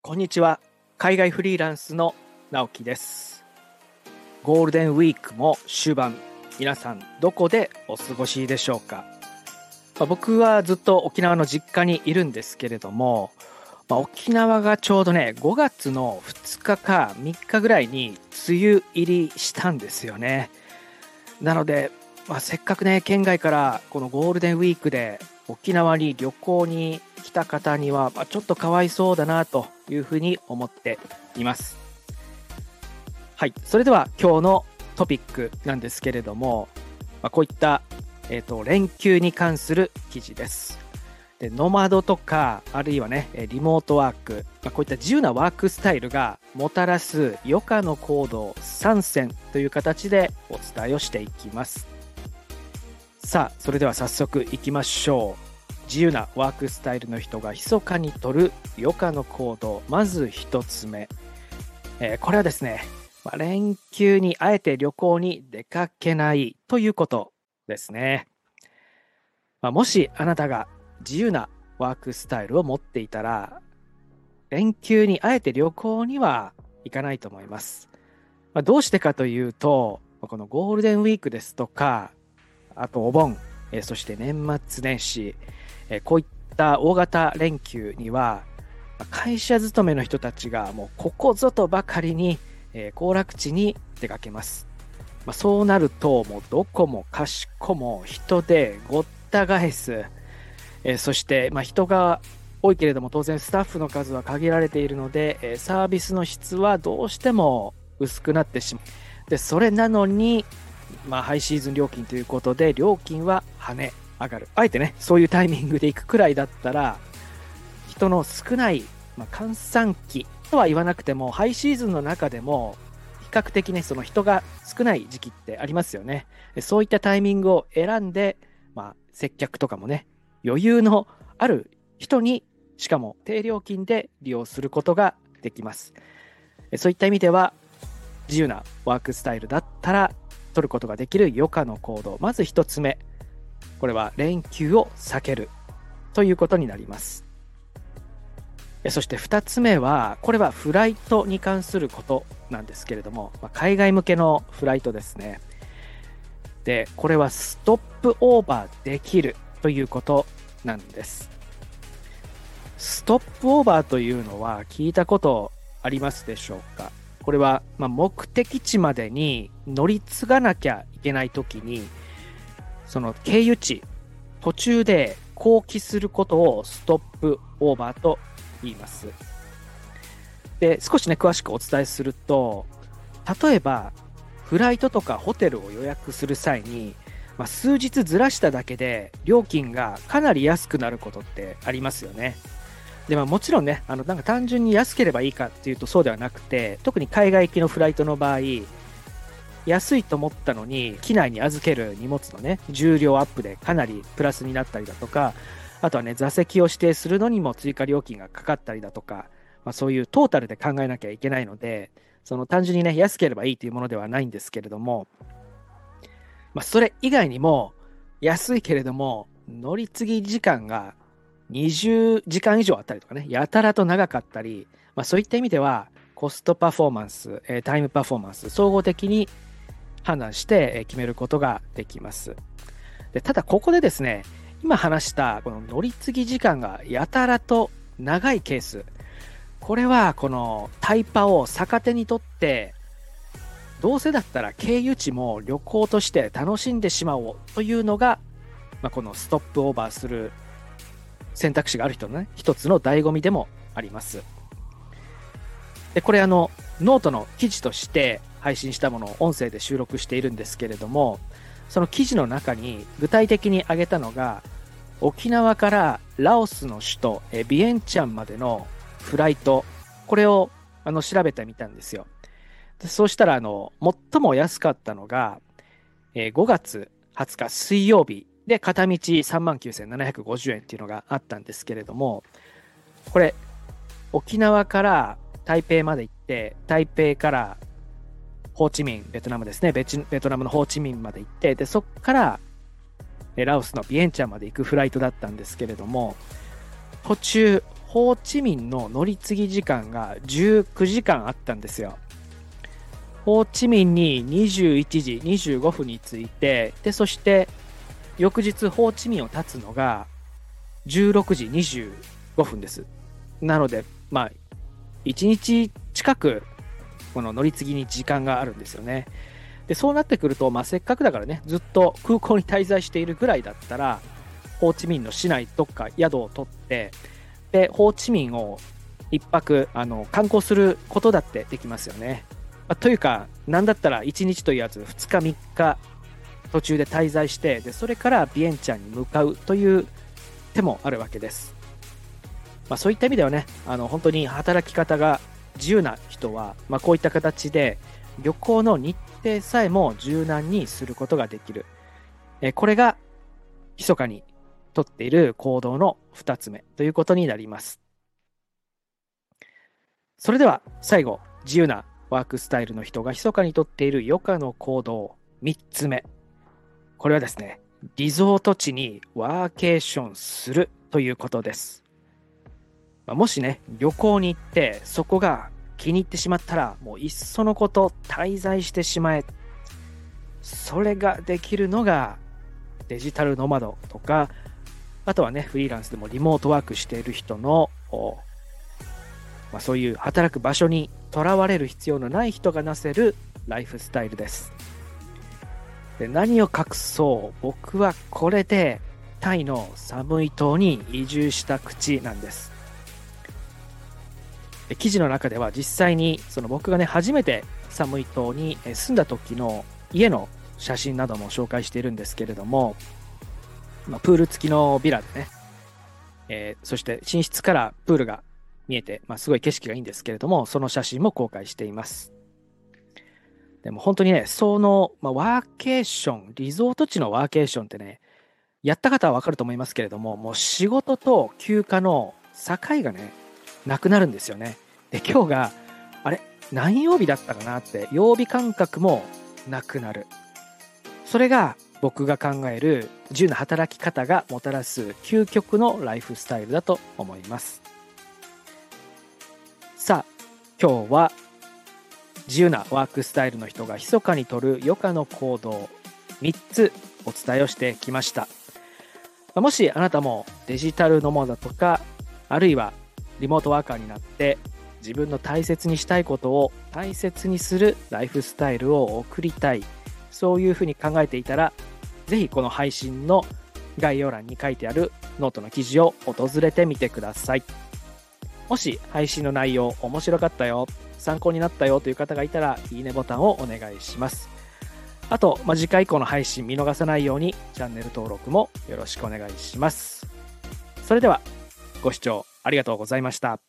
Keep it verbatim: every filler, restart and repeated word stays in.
こんにちは。海外フリーランスの直樹です。ゴールデンウィークも終盤、皆さんどこでお過ごしでしょうか。まあ、僕はずっと沖縄の実家にいるんですけれども、まあ、沖縄がちょうどねごがつのふつかかみっかぐらいに梅雨入りしたんですよね。なので、まあ、せっかくね県外からこのゴールデンウィークで沖縄に旅行に来た方には、まあ、ちょっとかわいそうだなというふうに思っています。はい、それでは今日のトピックなんですけれども、まあ、こういった、えーと、連休に関する記事です。でノマドとかあるいはねリモートワーク、まあ、こういった自由なワークスタイルがもたらす余暇の行動さんせんという形でお伝えをしていきます。さあそれでは早速いきましょう。自由なワークスタイルの人が密かに取る余暇の行動、まず一つ目、えー、これはですね、まあ、連休にあえて旅行に出かけないということですね。まあ、もしあなたが自由なワークスタイルを持っていたら、連休にあえて旅行には行かないと思います。まあ、どうしてかというと、このゴールデンウィークですとか、あとお盆、えー、そして年末年始、えー、こういった大型連休には、会社勤めの人たちがもうここぞとばかりに、えー、行楽地に出かけます。まあ、そうなると、もうどこもかしこも人でごった返す。えー、そして、まあ、人が多いけれども当然スタッフの数は限られているので、えー、サービスの質はどうしても薄くなってしまう。でそれなのに、まあ、ハイシーズン料金ということで料金は跳ね上がる。あえてねそういうタイミングで行くくらいだったら、人の少ない、まあ、閑散期とは言わなくてもハイシーズンの中でも比較的ねその人が少ない時期ってありますよね。そういったタイミングを選んで、まあ、接客とかもね余裕のある人にしかも低料金で利用することができます。そういった意味では自由なワークスタイルだったら取ることができる余暇の行動、まず一つ目、これは連休を避けるということになります。そして二つ目は、これはフライトに関することなんですけれども、海外向けのフライトですね。でこれはストップオーバーできるということなんです。ストップオーバーというのは聞いたことありますでしょうか。これはまあ目的地までに乗り継がなきゃいけないときに、その経由地途中で降機することをストップオーバーと言います。で少しね詳しくお伝えすると、例えばフライトとかホテルを予約する際に、まあ、数日ずらしただけで料金がかなり安くなることってありますよね。で、まあ、もちろんねあのなんか単純に安ければいいかっていうとそうではなくて、特に海外行きのフライトの場合、安いと思ったのに機内に預ける荷物のね重量アップでかなりプラスになったりだとか、あとはね座席を指定するのにも追加料金がかかったりだとか、まあ、そういうトータルで考えなきゃいけないので、その単純にね安ければいいというものではないんですけれども、まあ、それ以外にも安いけれども乗り継ぎ時間がにじゅうじかん以上あったりとかね、やたらと長かったり、まあ、そういった意味ではコストパフォーマンス、タイムパフォーマンス、総合的に判断して決めることができます。でただここでですね、今話したこの乗り継ぎ時間がやたらと長いケース、これはこのタイパを逆手にとって、どうせだったら経由地も旅行として楽しんでしまおうというのが、まあ、このストップオーバーする選択肢がある人のね一つの醍醐味でもあります。でこれあのノートの記事として配信したものを音声で収録しているんですけれども、その記事の中に具体的に挙げたのが、沖縄からラオスの首都ビエンチャンまでのフライト、これをあの調べてみたんですよ。でそうしたらあの最も安かったのがごがつはつか水曜日で片道 さんまんきゅうせんななひゃくごじゅうえんっていうのがあったんですけれども、これ沖縄から台北まで行って、台北からホーチミン、ベトナムですね、ベトナムのホーチミンまで行って、でそこからラオスのビエンチャンまで行くフライトだったんですけれども、途中ホーチミンの乗り継ぎ時間がじゅうくじかんあったんですよ。ホーチミンににじゅういちじにじゅうごふんに着いて、で、そして翌日ホーチミンを立つのがじゅうろくじにじゅうごふんです。なので、まあ、いちにち近くこの乗り継ぎに時間があるんですよね。で、そうなってくると、まあ、せっかくだからね、ずっと空港に滞在しているぐらいだったら、ホーチミンの市内どっか宿を取って、で、ホーチミンを一泊あの観光することだってできますよね。まあ、というか、なんだったらいちにちと言わずふつかみっか途中で滞在して、でそれからビエンチャンに向かうという手もあるわけです。まあ、そういった意味ではね、あの本当に働き方が自由な人は、まあ、こういった形で旅行の日程さえも柔軟にすることができる。えこれが密かにとっている行動のふたつめということになります。それでは最後、自由なワークスタイルの人が密かにとっている余暇の行動みっつめ。これはですね、リゾート地にワーケーションするということです。もしね、旅行に行ってそこが気に入ってしまったら、もういっそのこと滞在してしまえ。それができるのがデジタルノマドとか、あとはね、フリーランスでもリモートワークしている人の、まあ、そういう働く場所にとらわれる必要のない人がなせるライフスタイルです。で、何を隠そう、僕はこれでタイの寒い島に移住した口なんです。で、記事の中では実際にその僕がね、初めて寒い島に住んだ時の家の写真なども紹介しているんですけれども、まあ、プール付きのビラでね、えー、そして寝室からプールが見えて、まあ、すごい景色がいいんですけれども、その写真も公開しています。でも本当にね、その、まあ、ワーケーション、リゾート地のワーケーションってね、やった方はわかると思いますけれども、もう仕事と休暇の境がね、なくなるんですよね。で、今日が、あれ、何曜日だったかなって、曜日感覚もなくなる。それが僕が考える自由な働き方がもたらす究極のライフスタイルだと思います。さあ、今日は自由なワークスタイルの人が密かにとる余暇の行動みっつお伝えをしてきました。もしあなたもデジタルノマドとか、あるいはリモートワーカーになって自分の大切にしたいことを大切にするライフスタイルを送りたい、そういうふうに考えていたら、ぜひこの配信の概要欄に書いてあるノートの記事を訪れてみてください。もし配信の内容面白かったよ、参考になったよという方がいたら、いいねボタンをお願いします。あと、まあ、次回以降の配信見逃さないようにチャンネル登録もよろしくお願いします。それではご視聴ありがとうございました。